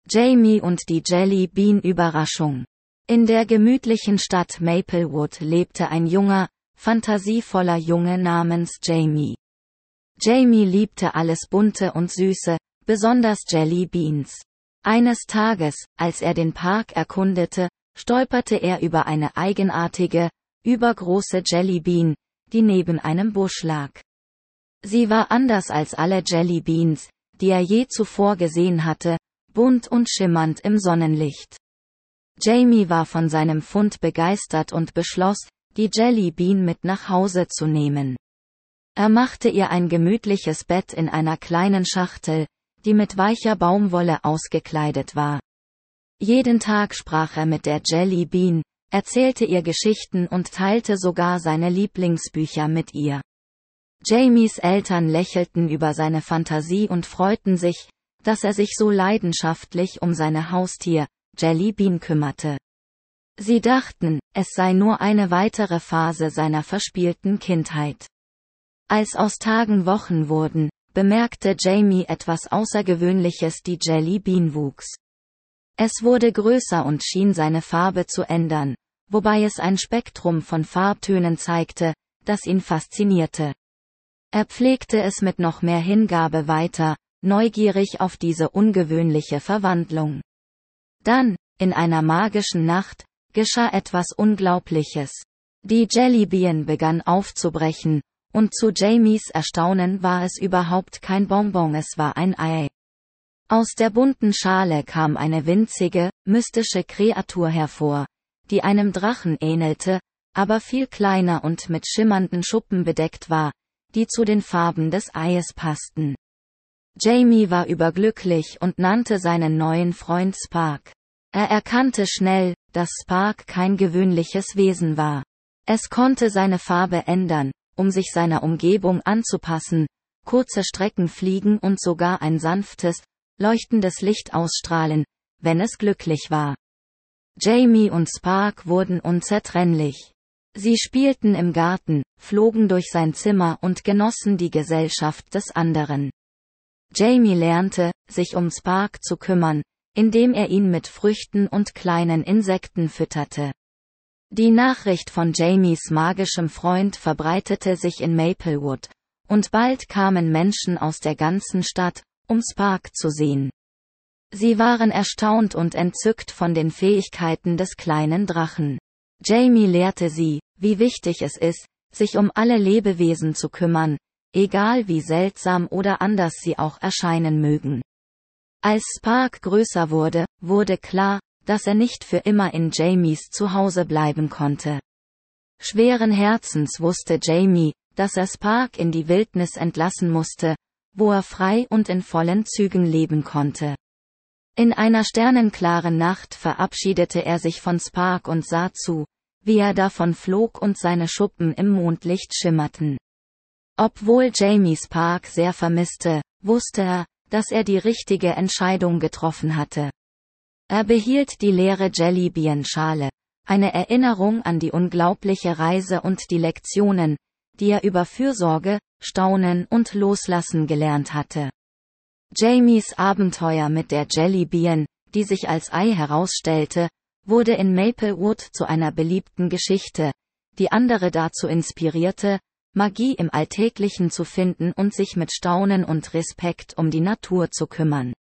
Jamie und die Jelly Bean Überraschung. In der gemütlichen Stadt Maplewood lebte ein junger, fantasievoller Junge namens Jamie. Jamie liebte alles Bunte und Süße, besonders Jelly Beans. Eines Tages, als er den Park erkundete, stolperte er über eine eigenartige, übergroße Jelly Bean, die neben einem Busch lag. Sie war anders als alle Jelly Beans, die er je zuvor gesehen hatte, bunt und schimmernd im Sonnenlicht. Jamie war von seinem Fund begeistert und beschloss, die Jelly Bean mit nach Hause zu nehmen. Er machte ihr ein gemütliches Bett in einer kleinen Schachtel, die mit weicher Baumwolle ausgekleidet war. Jeden Tag sprach er mit der Jelly Bean, erzählte ihr Geschichten und teilte sogar seine Lieblingsbücher mit ihr. Jamies Eltern lächelten über seine Fantasie und freuten sich, dass er sich so leidenschaftlich um seine Haustier, Jelly Bean, kümmerte. Sie dachten, es sei nur eine weitere Phase seiner verspielten Kindheit. Als aus Tagen Wochen wurden, bemerkte Jamie etwas Außergewöhnliches: die Jelly Bean wuchs. Es wurde größer und schien seine Farbe zu ändern, wobei es ein Spektrum von Farbtönen zeigte, das ihn faszinierte. Er pflegte es mit noch mehr Hingabe weiter, neugierig auf diese ungewöhnliche Verwandlung. Dann, in einer magischen Nacht, geschah etwas Unglaubliches. Die Jelly Bean begann aufzubrechen, und zu Jamies Erstaunen war es überhaupt kein Bonbon, es war ein Ei. Aus der bunten Schale kam eine winzige, mystische Kreatur hervor, die einem Drachen ähnelte, aber viel kleiner und mit schimmernden Schuppen bedeckt war, die zu den Farben des Eies passten. Jamie war überglücklich und nannte seinen neuen Freund Spark. Er erkannte schnell, dass Spark kein gewöhnliches Wesen war. Es konnte seine Farbe ändern, um sich seiner Umgebung anzupassen, kurze Strecken fliegen und sogar ein sanftes, leuchtendes Licht ausstrahlen, wenn es glücklich war. Jamie und Spark wurden unzertrennlich. Sie spielten im Garten, flogen durch sein Zimmer und genossen die Gesellschaft des anderen. Jamie lernte, sich um Spark zu kümmern, indem er ihn mit Früchten und kleinen Insekten fütterte. Die Nachricht von Jamies magischem Freund verbreitete sich in Maplewood, und bald kamen Menschen aus der ganzen Stadt, um Spark zu sehen. Sie waren erstaunt und entzückt von den Fähigkeiten des kleinen Drachen. Jamie lehrte sie, wie wichtig es ist, sich um alle Lebewesen zu kümmern, egal wie seltsam oder anders sie auch erscheinen mögen. Als Spark größer wurde, wurde klar, dass er nicht für immer in Jamies Zuhause bleiben konnte. Schweren Herzens wusste Jamie, dass er Spark in die Wildnis entlassen musste, wo er frei und in vollen Zügen leben konnte. In einer sternenklaren Nacht verabschiedete er sich von Spark und sah zu, wie er davon flog und seine Schuppen im Mondlicht schimmerten. Obwohl Jamie Spark sehr vermisste, wusste er, dass er die richtige Entscheidung getroffen hatte. Er behielt die leere Jelly Bean Schale, eine Erinnerung an die unglaubliche Reise und die Lektionen, die er über Fürsorge, Staunen und Loslassen gelernt hatte. Jamies Abenteuer mit der Jelly Bean, die sich als Ei herausstellte, wurde in Maplewood zu einer beliebten Geschichte, die andere dazu inspirierte, Magie im Alltäglichen zu finden und sich mit Staunen und Respekt um die Natur zu kümmern.